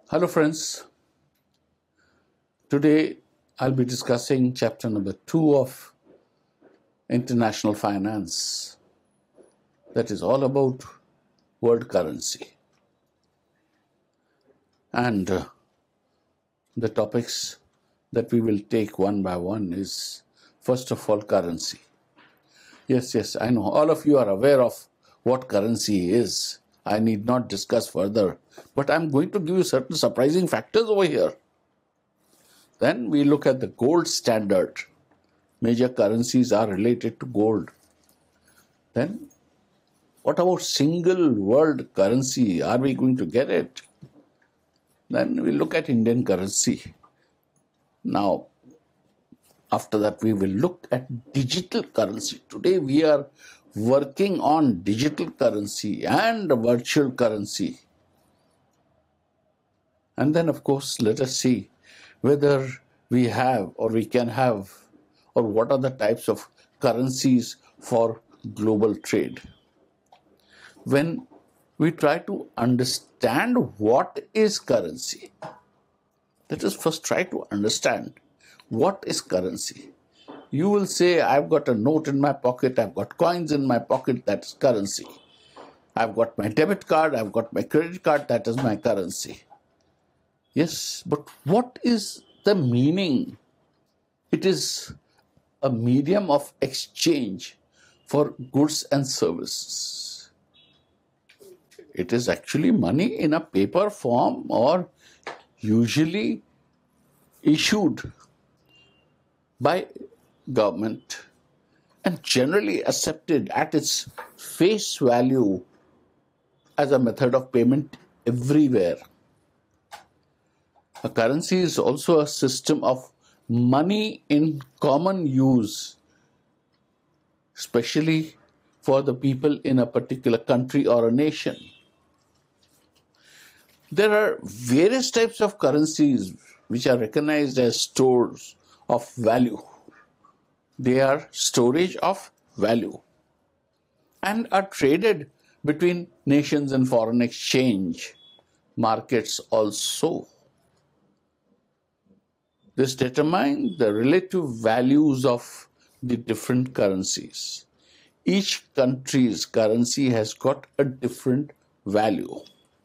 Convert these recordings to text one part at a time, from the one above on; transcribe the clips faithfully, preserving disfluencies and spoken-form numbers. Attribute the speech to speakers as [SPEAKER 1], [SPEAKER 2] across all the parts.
[SPEAKER 1] Hello friends, today I'll be discussing chapter number two of International Finance, that is all about world currency. And uh, the topics that we will take one by one is, first of all, currency. Yes, yes, I know all of you are aware of what currency is. I need not discuss further, but I'm going to give you certain surprising factors over here. Then we look at the gold standard. Major currencies are related to gold. Then, what about single world currency? Are we going to get it? Then we look at Indian currency. Now, after that, we will look at digital currency. Today, we are working on digital currency and virtual currency. And then, of course, let us see whether we have or we can have, or what are the types of currencies for global trade. When we try to understand what is currency, let us first try to understand what is currency. You will say, I've got a note in my pocket, I've got coins in my pocket, that's currency. I've got my debit card, I've got my credit card, that is my currency. Yes, but what is the meaning? It is a medium of exchange for goods and services. It is actually money in a paper form or usually issued by government and generally accepted at its face value as a method of payment everywhere. A currency is also a system of money in common use, especially for the people in a particular country or a nation. There are various types of currencies which are recognized as stores of value. They are storage of value and are traded between nations and foreign exchange markets also. This determines the relative values of the different currencies. Each country's currency has got a different value.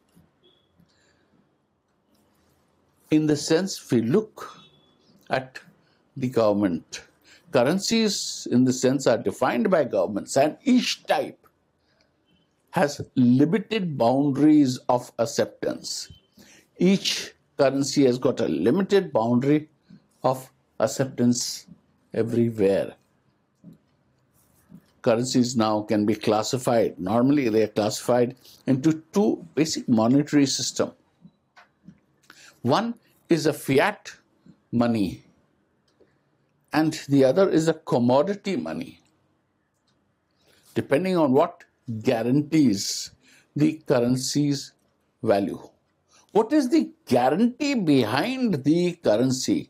[SPEAKER 1] In the sense we look at the government, currencies in the sense are defined by governments, and each type has limited boundaries of acceptance. Each currency has got a limited boundary of acceptance everywhere. Currencies now can be classified. Normally, they are classified into two basic monetary systems. One is a fiat money, and the other is a commodity money, depending on what guarantees the currency's value. What is the guarantee behind the currency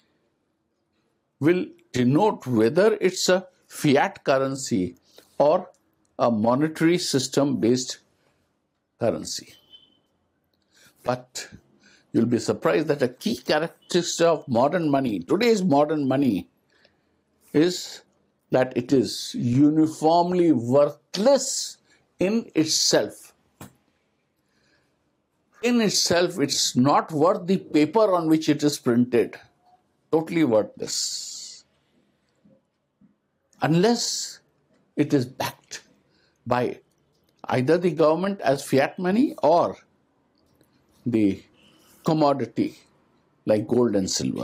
[SPEAKER 1] will denote whether it's a fiat currency or a monetary system based currency. But you'll be surprised that a key characteristic of modern money, today's modern money, is that it is uniformly worthless in itself. In itself, it's not worth the paper on which it is printed. Totally worthless. Unless it is backed by either the government as fiat money or the commodity like gold and silver.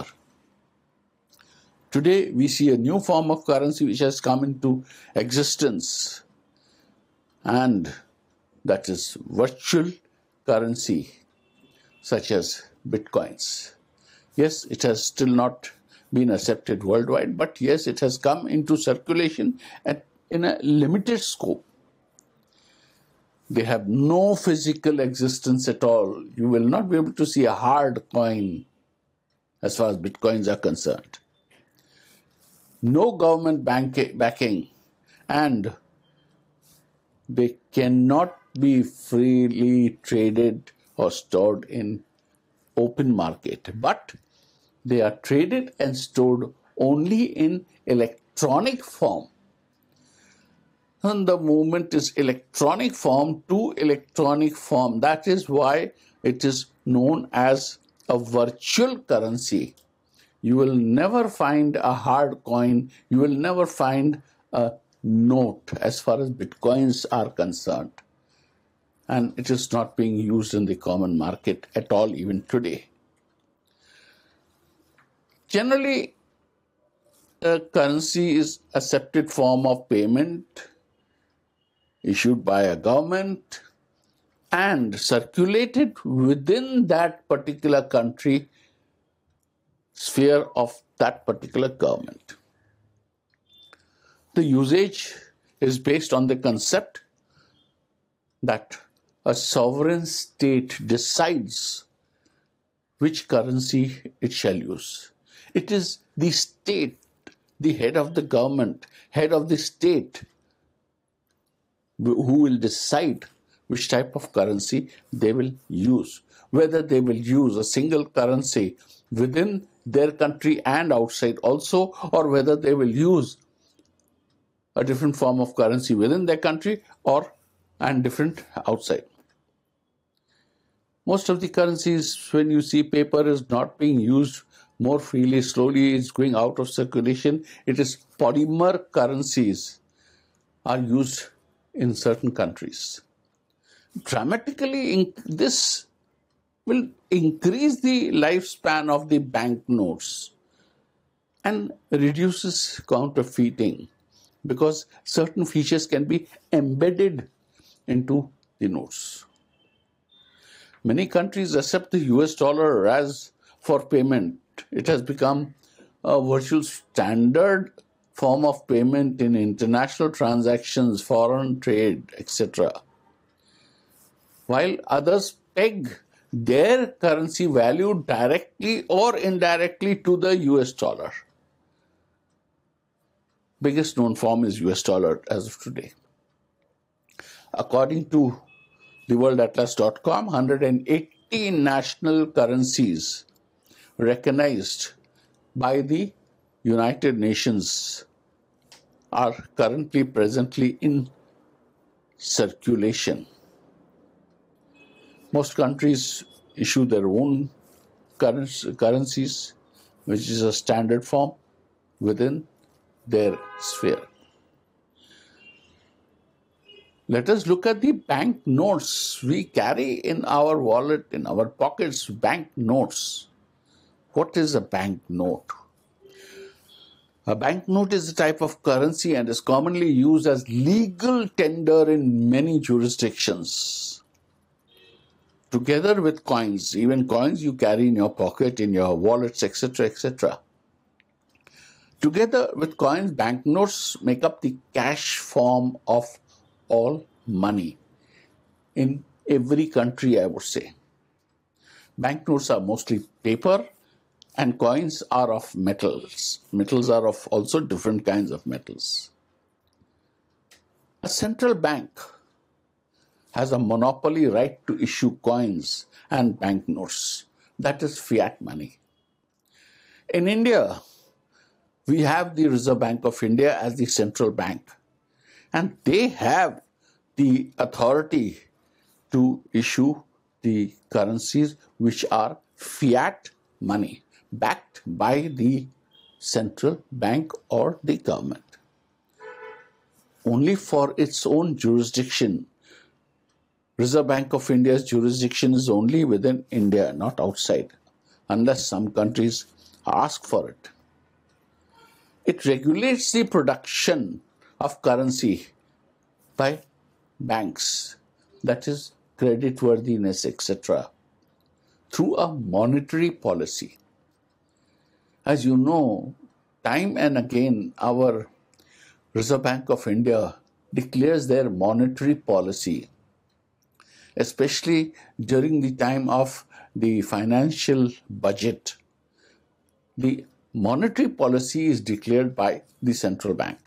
[SPEAKER 1] Today, we see a new form of currency which has come into existence, and that is virtual currency, such as bitcoins. Yes, it has still not been accepted worldwide, but yes, it has come into circulation at, in a limited scope. They have no physical existence at all. You will not be able to see a hard coin as far as bitcoins are concerned. No government bank- backing, and they cannot be freely traded or stored in open market, but they are traded and stored only in electronic form. And the movement is electronic form to electronic form. That is why it is known as a virtual currency. You will never find a hard coin. You will never find a note as far as bitcoins are concerned. And it is not being used in the common market at all, even today. Generally, a currency is an accepted form of payment issued by a government and circulated within that particular country sphere of that particular government. The usage is based on the concept that a sovereign state decides which currency it shall use. It is the state, the head of the government, head of the state, who will decide which type of currency they will use. Whether they will use a single currency within their country and outside also, or whether they will use a different form of currency within their country or and different outside. Most of the currencies, when you see paper is not being used more freely, slowly it's going out of circulation. It is polymer currencies are used in certain countries. Dramatically, this will increase the lifespan of the banknotes and reduces counterfeiting because certain features can be embedded into the notes. Many countries accept the U S dollar as for payment. It has become a virtual standard form of payment in international transactions, foreign trade, et cetera. While others peg their currency value directly or indirectly to the U S dollar. Biggest known form is U S dollar as of today. According to the world atlas dot com, one hundred eighty national currencies recognized by the United Nations are currently presently in circulation. Most countries issue their own currencies, which is a standard form within their sphere. Let us look at the bank notes. We carry in our wallet, in our pockets, bank notes. What is a bank note? A banknote is a type of currency and is commonly used as legal tender in many jurisdictions. Together with coins, even coins you carry in your pocket, in your wallets, et cetera, et cetera. Together with coins, banknotes make up the cash form of all money in every country, I would say. Banknotes are mostly paper and coins are of metals. Metals are of also different kinds of metals. A central bank has a monopoly right to issue coins and banknotes. That is fiat money. In India, we have the Reserve Bank of India as the central bank, and they have the authority to issue the currencies which are fiat money, backed by the central bank or the government. Only for its own jurisdiction. Reserve Bank of India's jurisdiction is only within India, not outside, unless some countries ask for it. It regulates the production of currency by banks, that is creditworthiness, et cetera, through a monetary policy. As you know, time and again, our Reserve Bank of India declares their monetary policy, especially during the time of the financial budget. The monetary policy is declared by the central bank.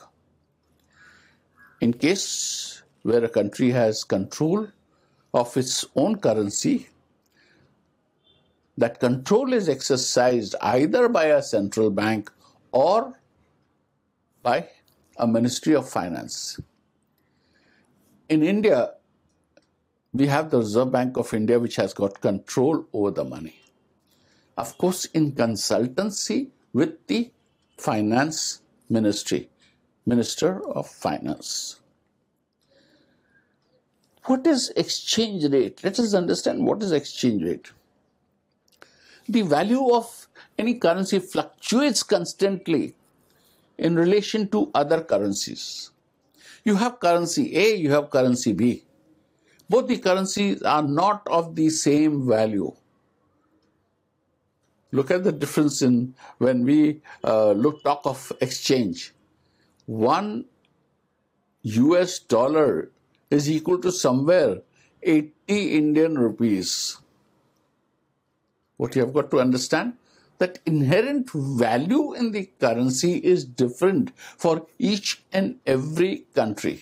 [SPEAKER 1] In case where a country has control of its own currency, that control is exercised either by a central bank or by a Ministry of Finance. In India, we have the Reserve Bank of India, which has got control over the money. Of course, in consultancy with the Finance Ministry, Minister of Finance. What is exchange rate? Let us understand what is exchange rate. The value of any currency fluctuates constantly in relation to other currencies. You have currency A, you have currency B. Both the currencies are not of the same value. Look at the difference in when we uh, look talk of exchange. One U S dollar is equal to somewhere eighty Indian rupees. What you have got to understand, that inherent value in the currency is different for each and every country.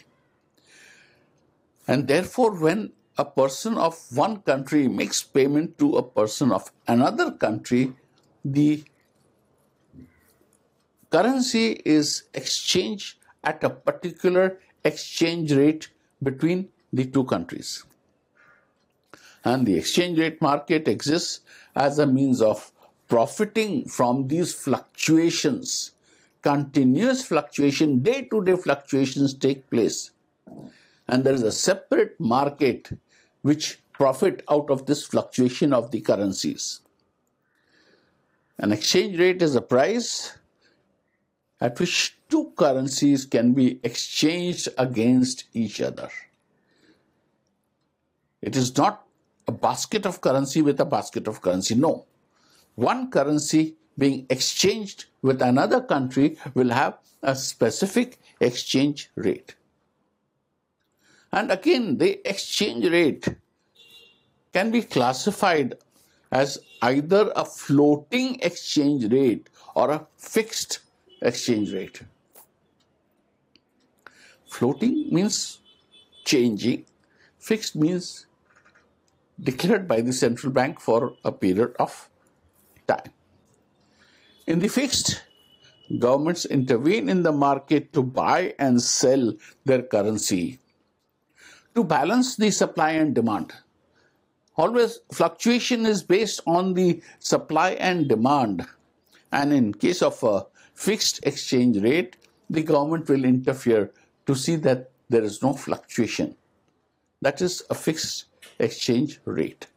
[SPEAKER 1] And therefore, when a person of one country makes payment to a person of another country, the currency is exchanged at a particular exchange rate between the two countries. And the exchange rate market exists as a means of profiting from these fluctuations. Continuous fluctuation, day-to-day fluctuations take place. And there is a separate market which profit out of this fluctuation of the currencies. An exchange rate is a price at which two currencies can be exchanged against each other. It is not a basket of currency with a basket of currency. No. One currency being exchanged with another country will have a specific exchange rate. And again, the exchange rate can be classified as either a floating exchange rate or a fixed exchange rate. Floating means changing. Fixed means declared by the central bank for a period of time. In the fixed, governments intervene in the market to buy and sell their currency to balance the supply and demand. Always fluctuation is based on the supply and demand. And in case of a fixed exchange rate, the government will interfere to see that there is no fluctuation. That is a fixed exchange rate.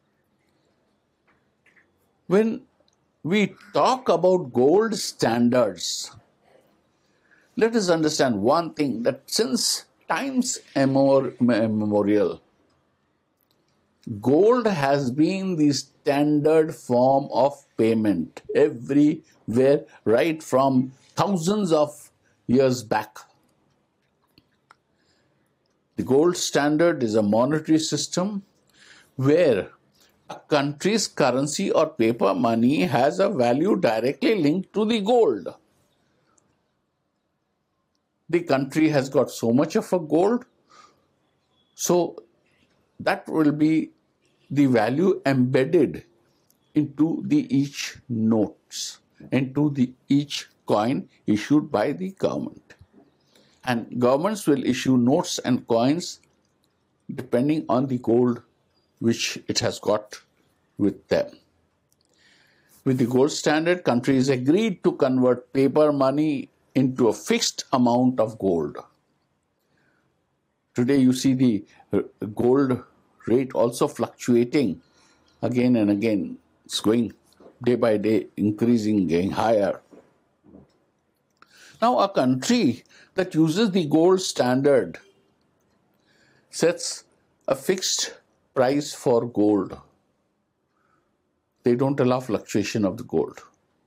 [SPEAKER 1] When we talk about gold standards, let us understand one thing, that since times immemorial, gold has been the standard form of payment everywhere, right from thousands of years back. The gold standard is a monetary system where a country's currency or paper money has a value directly linked to the gold. The country has got so much of a gold, so that will be the value embedded into the each notes, into the each coin issued by the government. And governments will issue notes and coins depending on the gold which it has got with them. With the gold standard, countries agreed to convert paper money into a fixed amount of gold. Today you see the gold rate also fluctuating again and again. It's going day by day, increasing, getting higher. Now a country that uses the gold standard sets a fixed price for gold. They don't allow fluctuation of the gold.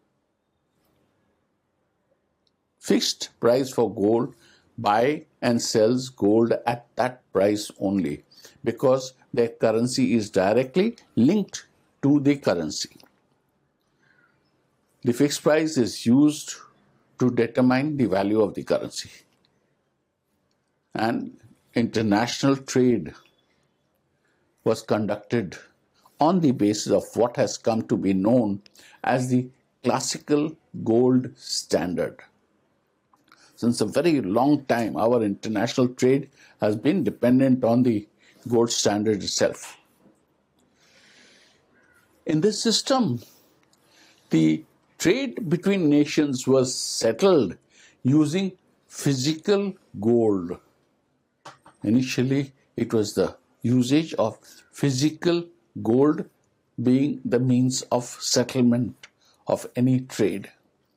[SPEAKER 1] Fixed price for gold, buy and sells gold at that price only, because their currency is directly linked to the currency. The fixed price is used to determine the value of the currency. And international trade was conducted on the basis of what has come to be known as the classical gold standard. Since a very long time, our international trade has been dependent on the gold standard itself. In this system, the trade between nations was settled using physical gold. Initially, it was the usage of physical gold being the means of settlement of any trade.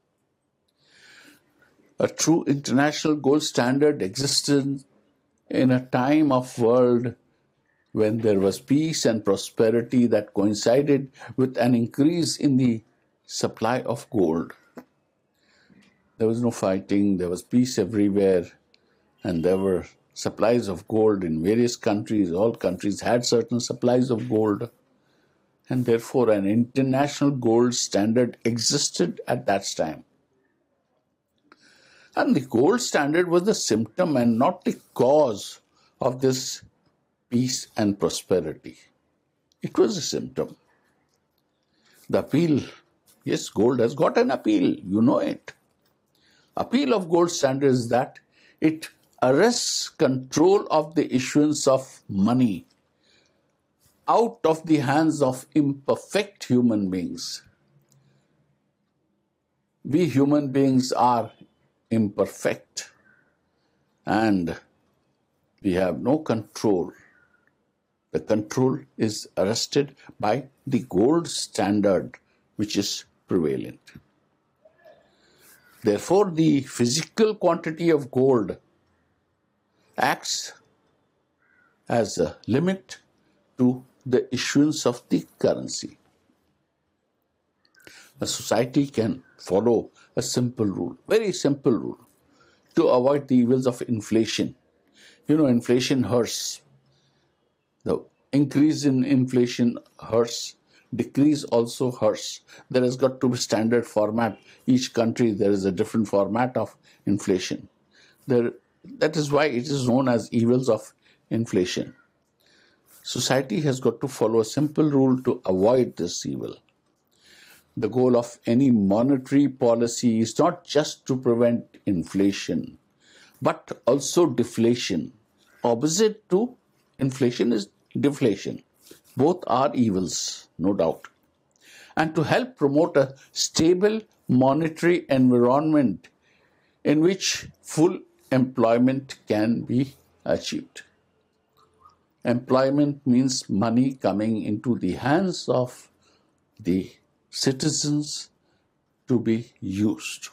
[SPEAKER 1] A true international gold standard existed in a time of world when there was peace and prosperity that coincided with an increase in the supply of gold. There was no fighting, there was peace everywhere, and there were supplies of gold in various countries. All countries had certain supplies of gold, and therefore an international gold standard existed at that time. And the gold standard was the symptom and not the cause of this peace and prosperity. It was a symptom. The appeal, yes, gold has got an appeal, you know it. Appeal of gold standard is that it arrests control of the issuance of money out of the hands of imperfect human beings. We human beings are imperfect and we have no control. The control is arrested by the gold standard which is prevalent. Therefore, the physical quantity of gold acts as a limit to the issuance of the currency. A society can follow a simple rule, very simple rule, to avoid the evils of inflation. You know, inflation hurts. The increase in inflation hurts. Decrease also hurts. There has got to be standard format. Each country, there is a different format of inflation. There, that is why it is known as evils of inflation. Society has got to follow a simple rule to avoid this evil. The goal of any monetary policy is not just to prevent inflation, but also deflation. Opposite to inflation is deflation. Both are evils, no doubt. And to help promote a stable monetary environment in which full employment can be achieved. Employment means money coming into the hands of the citizens to be used.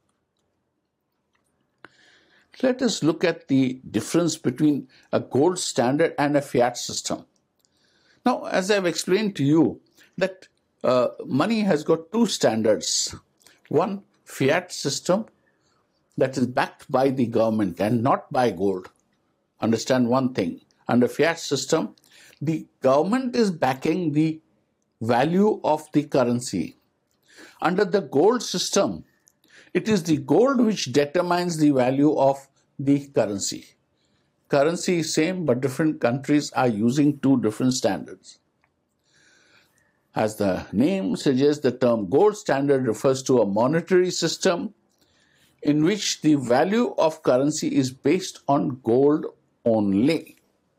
[SPEAKER 1] Let us look at the difference between a gold standard and a fiat system. Now, as I've explained to you, that uh, money has got two standards. One, fiat system, that is backed by the government and not by gold. Understand one thing. Under fiat system, the government is backing the value of the currency. Under the gold system, it is the gold which determines the value of the currency. Currency is same, but different countries are using two different standards. As the name suggests, the term gold standard refers to a monetary system in which the value of currency is based on gold only.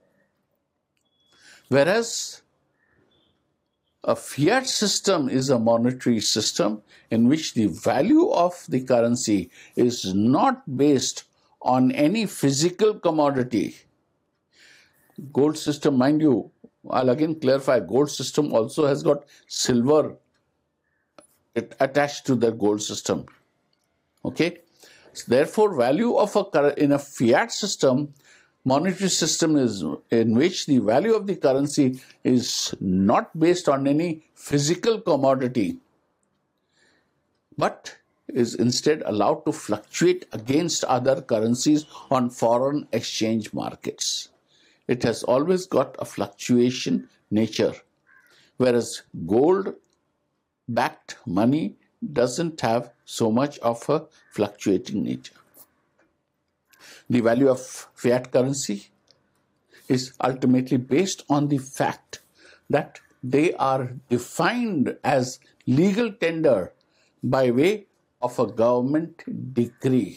[SPEAKER 1] Whereas a fiat system is a monetary system in which the value of the currency is not based on any physical commodity. Gold system, mind you, I'll again clarify, gold system also has got silver attached to the gold system. Okay? So therefore, value of a in a fiat system, monetary system is in which the value of the currency is not based on any physical commodity, but is instead allowed to fluctuate against other currencies on foreign exchange markets. It has always got a fluctuation nature, whereas gold-backed money doesn't have so much of a fluctuating nature. The value of fiat currency is ultimately based on the fact that they are defined as legal tender by way of a government decree.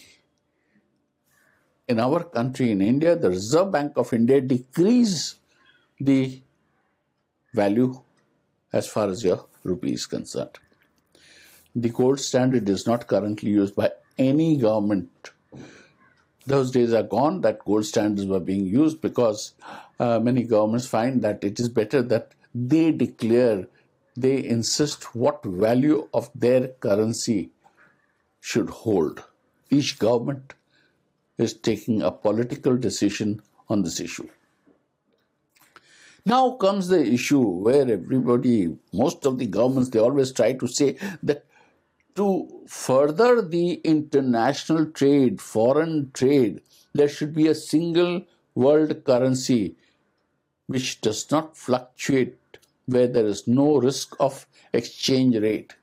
[SPEAKER 1] In our country, in India, the Reserve Bank of India decrees the value as far as your rupee is concerned. The gold standard is not currently used by any government. Those days are gone that gold standards were being used because uh, many governments find that it is better that they declare, they insist what value of their currency should hold. Each government is taking a political decision on this issue. Now comes the issue where everybody, most of the governments, they always try to say that to further the international trade, foreign trade, there should be a single world currency which does not fluctuate, where there is no risk of exchange rate.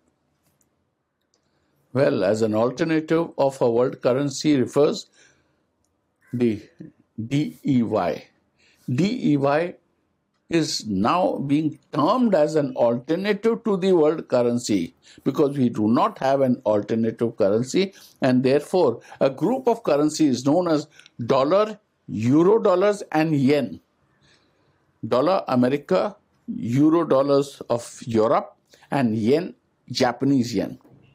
[SPEAKER 1] Well, as an alternative of a world currency refers the D E Y. D E Y is now being termed as an alternative to the world currency because we do not have an alternative currency, and therefore a group of currencies known as dollar, euro dollars and yen. Dollar America, euro dollars of Europe and yen, Japanese yen.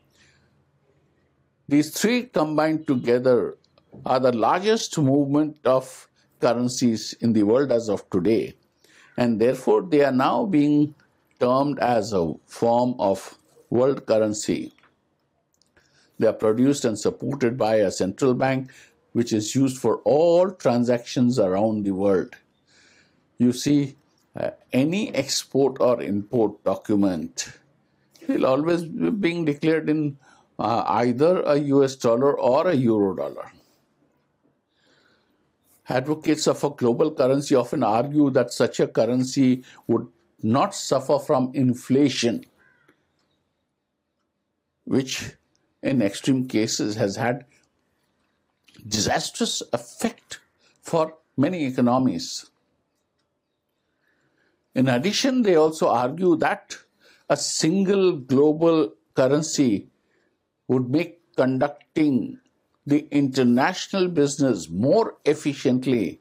[SPEAKER 1] These three combined together are the largest movement of currencies in the world as of today. And therefore, they are now being termed as a form of world currency. They are produced and supported by a central bank, which is used for all transactions around the world. You see, uh, any export or import document will always be being declared in uh, either a U S dollar or a euro dollar. Advocates of a global currency often argue that such a currency would not suffer from inflation, which in extreme cases has had disastrous effect for many economies. In addition, they also argue that a single global currency would make conducting the international business more efficiently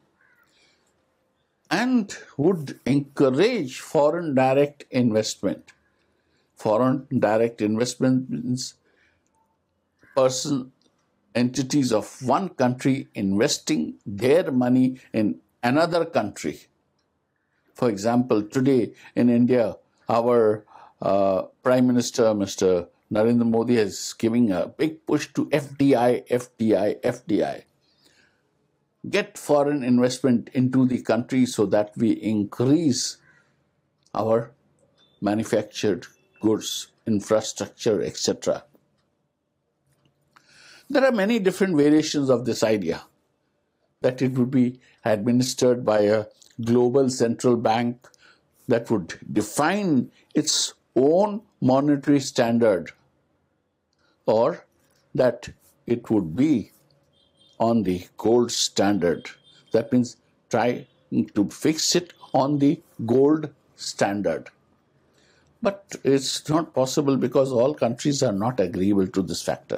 [SPEAKER 1] and would encourage foreign direct investment. Foreign direct investment means person, entities of one country investing their money in another country. For example, today in India, our uh, Prime Minister, Mister Narendra Modi, is giving a big push to F D I, F D I, F D I. Get foreign investment into the country so that we increase our manufactured goods, infrastructure, et cetera. There are many different variations of this idea that it would be administered by a global central bank that would define its own monetary standard, or that it would be on the gold standard. That means try to fix it on the gold standard. But it's not possible because all countries are not agreeable to this factor.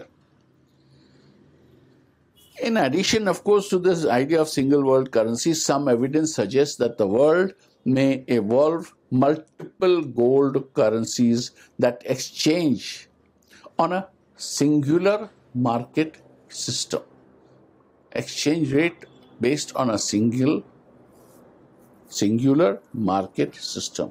[SPEAKER 1] In addition, of course, to this idea of single world currency, some evidence suggests that the world may evolve multiple gold currencies that exchange on a singular market system. Exchange rate based on a single, singular market system.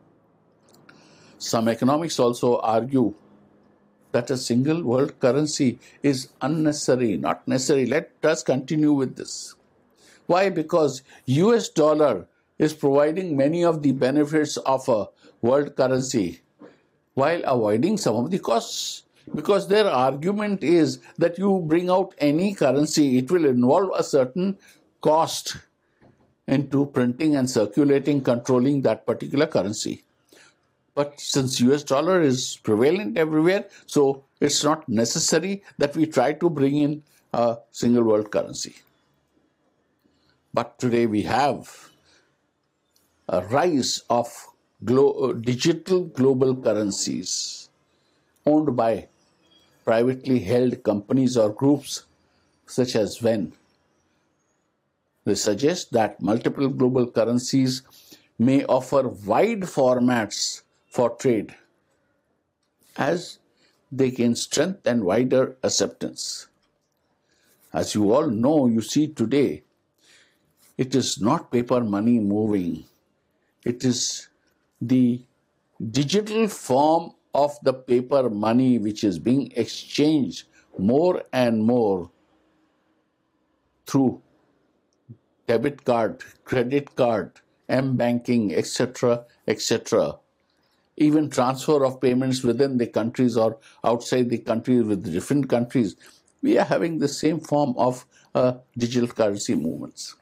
[SPEAKER 1] Some economics also argue that a single world currency is unnecessary, not necessary. Let us continue with this. Why? Because U S dollar is providing many of the benefits of a world currency while avoiding some of the costs. Because their argument is that you bring out any currency, it will involve a certain cost into printing and circulating, controlling that particular currency. But since U S dollar is prevalent everywhere, so it's not necessary that we try to bring in a single world currency. But today we have a rise of glo- digital global currencies owned by privately held companies or groups such as Ven. They suggest that multiple global currencies may offer wide formats for trade as they gain strength and wider acceptance. As you all know, you see today, it is not paper money moving. It is the digital form of the paper money which is being exchanged more and more through debit card, credit card, m-banking, et cetera, et cetera. Even transfer of payments within the countries or outside the countries with different countries, we are having the same form of uh, digital currency movements.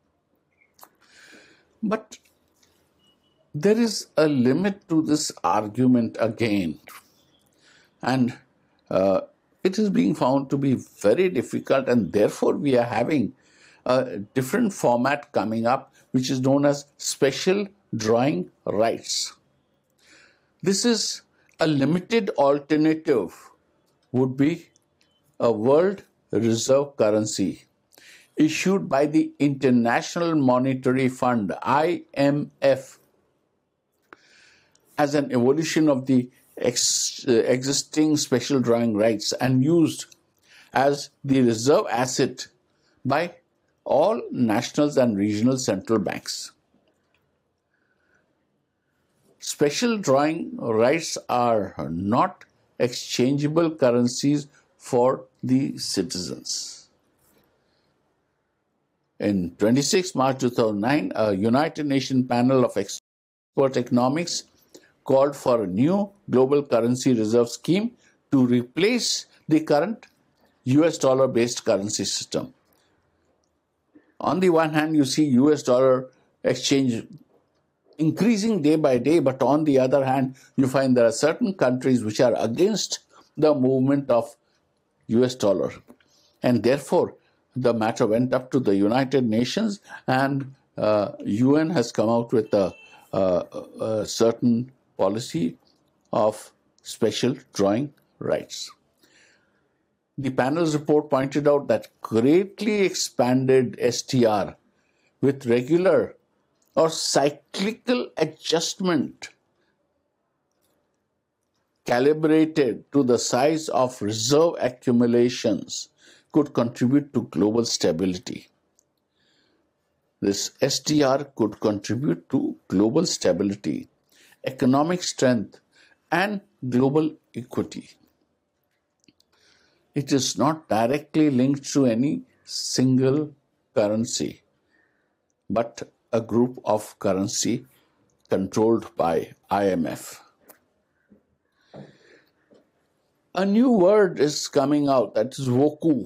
[SPEAKER 1] But there is a limit to this argument again, and uh, it is being found to be very difficult, and therefore we are having a different format coming up, which is known as special drawing rights. This is a limited alternative, would be a world reserve currency issued by the International Monetary Fund, I M F, as an evolution of the ex- uh, existing special drawing rights and used as the reserve asset by all national and regional central banks. Special drawing rights are not exchangeable currencies for the citizens. In twenty-sixth March two thousand nine, a United Nations panel of expert economics called for a new global currency reserve scheme to replace the current U S dollar-based currency system. On the one hand, you see U S dollar exchange increasing day by day, but on the other hand, you find there are certain countries which are against the movement of U S dollar. And therefore, the matter went up to the United Nations, and uh, U N has come out with a, a, a certain policy of special drawing rights. The panel's report pointed out that greatly expanded S D R with regular or cyclical adjustment calibrated to the size of reserve accumulations could contribute to global stability. This S D R could contribute to global stability, economic strength, and global equity. It is not directly linked to any single currency, but a group of currency controlled by I M F. A new word is coming out, that is Woku.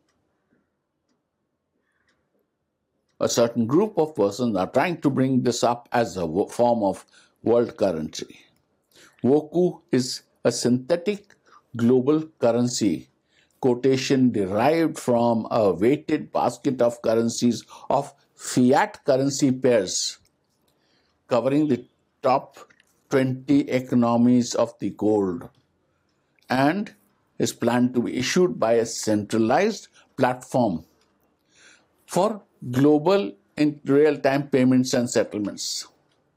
[SPEAKER 1] A certain group of persons are trying to bring this up as a form of world currency. Woku is a synthetic global currency quotation derived from a weighted basket of currencies of fiat currency pairs covering the top twenty economies of the world, and is planned to be issued by a centralized platform for global in real-time payments and settlements.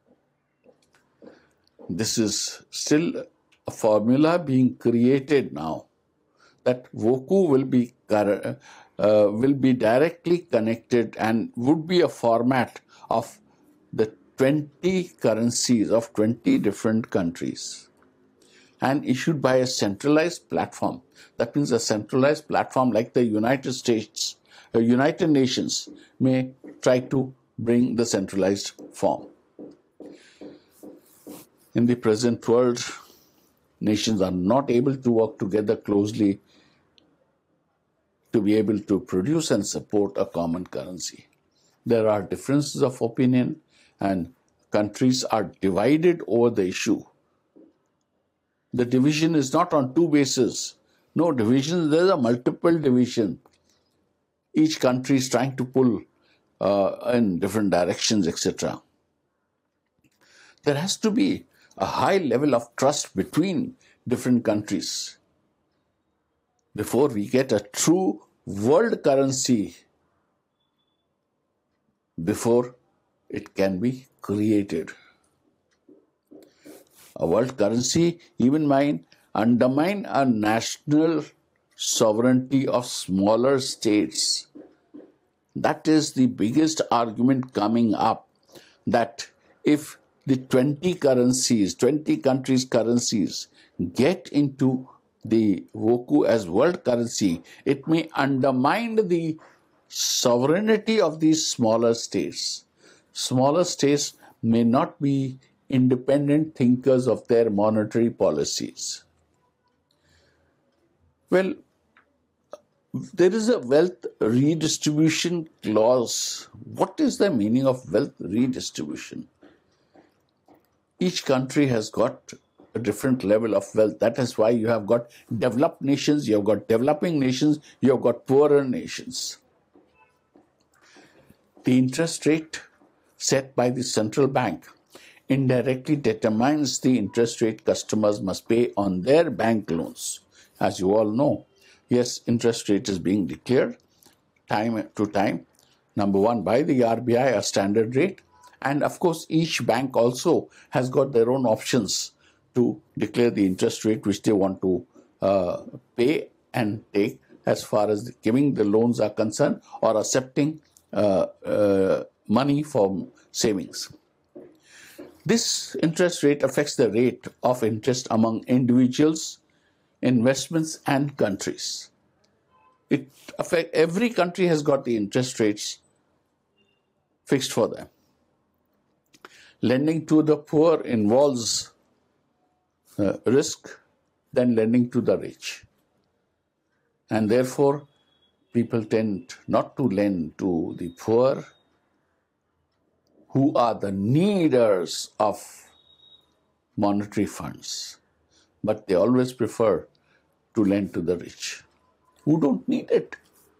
[SPEAKER 1] This is still a formula being created now, that Woku will be uh, will be directly connected and would be a format of the twenty currencies of twenty different countries and issued by a centralized platform. That means a centralized platform like the United States, the United Nations may try to bring the centralized form. In the present world, nations are not able to work together closely to be able to produce and support a common currency. There are differences of opinion, and countries are divided over the issue. The division is not on two bases. No division, there is a multiple division. Each country is trying to pull uh, in different directions, et cetera. there has to be a high level of trust between different countries before we get a true world currency, before it can be created. A world currency even might undermine a national sovereignty of smaller states. That is the biggest argument coming up, that if the twenty currencies, twenty countries' currencies get into the W O C U as world currency, it may undermine the sovereignty of these smaller states. Smaller states may not be independent thinkers of their monetary policies. Well, there is a wealth redistribution clause. What is the meaning of wealth redistribution? Each country has got a different level of wealth. That is why you have got developed nations, you have got developing nations, you have got poorer nations. The interest rate set by the central bank indirectly determines the interest rate customers must pay on their bank loans. As you all know, yes, interest rate is being declared time to time. Number one, by the R B I, a standard rate. And of course, each bank also has got their own options to declare the interest rate which they want to uh, pay and take as far as giving the loans are concerned, or accepting uh, uh, money from savings. This interest rate affects the rate of interest among individuals, investments, and countries. It affect, every country has got the interest rates fixed for them. Lending to the poor involves uh, risk than lending to the rich. And therefore, people tend not to lend to the poor, who are the needers of monetary funds, but they always prefer to lend to the rich, who don't need it.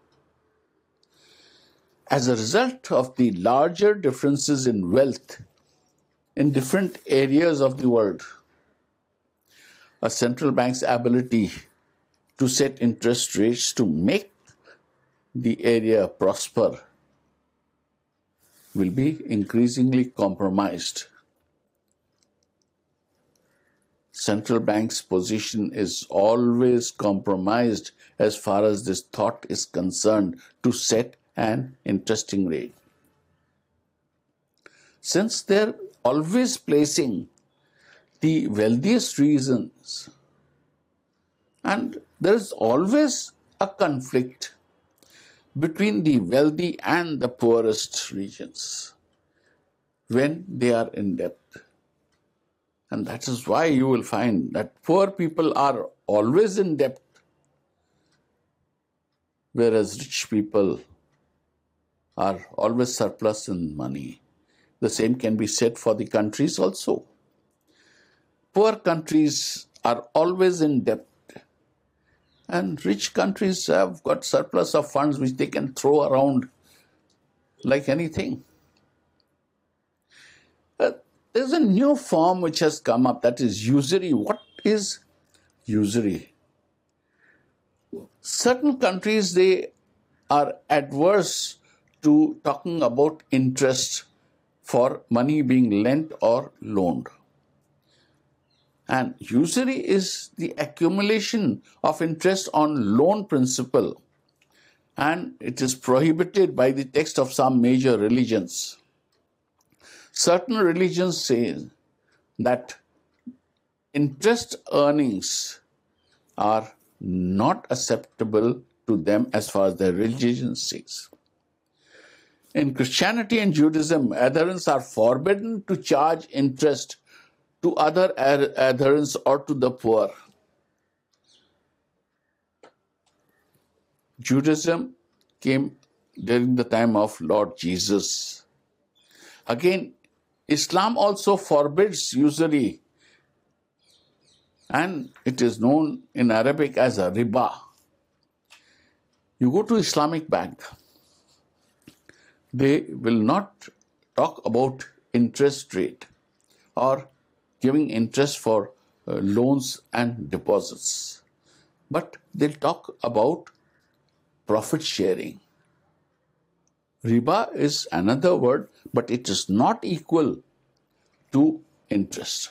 [SPEAKER 1] As a result of the larger differences in wealth in different areas of the world, a central bank's ability to set interest rates to make the area prosper will be increasingly compromised. Central bank's position is always compromised as far as this thought is concerned to set an interesting rate. Since they're always placing the wealthiest regions, and there is always a conflict between the wealthy and the poorest regions when they are in debt. And that is why you will find that poor people are always in debt, whereas rich people are always surplus in money. The same can be said for the countries also. Poor countries are always in debt, and rich countries have got surplus of funds which they can throw around like anything. Uh, there's a new form which has come up, that is usury. What is usury? Certain countries, they are adverse to talking about interest for money being lent or loaned. And usury is the accumulation of interest on loan principal, and it is prohibited by the text of some major religions. Certain religions say that interest earnings are not acceptable to them as far as their religion says. In Christianity and Judaism, adherents are forbidden to charge interest to other adherents or to the poor. Judaism came during the time of Lord Jesus. Again, Islam also forbids usury, and it is known in Arabic as a riba. You go to Islamic bank, they will not talk about interest rate or giving interest for uh, loans and deposits. But they'll talk about profit sharing. Riba is another word, but it is not equal to interest.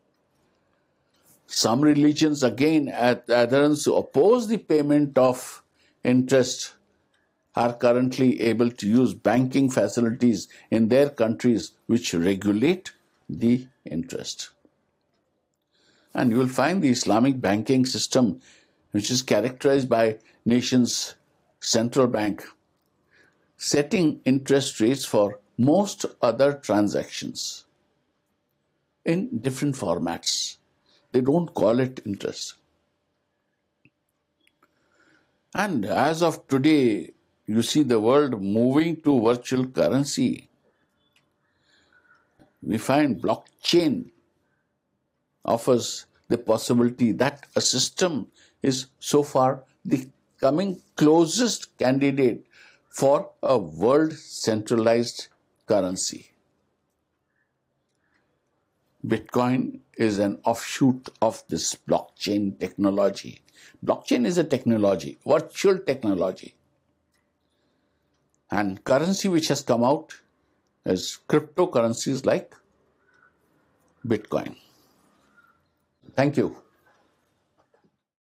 [SPEAKER 1] Some religions, again, adherents who oppose the payment of interest are currently able to use banking facilities in their countries which regulate the interest. And you will find the Islamic banking system, which is characterized by nation's central bank, setting interest rates for most other transactions in different formats. They don't call it interest. And as of today, you see the world moving to virtual currency. We find blockchain offers the possibility that a system is so far the coming closest candidate for a world centralized currency. Bitcoin is an offshoot of this blockchain technology. Blockchain is a technology, virtual technology. And currency which has come out is cryptocurrencies like Bitcoin. Thank you.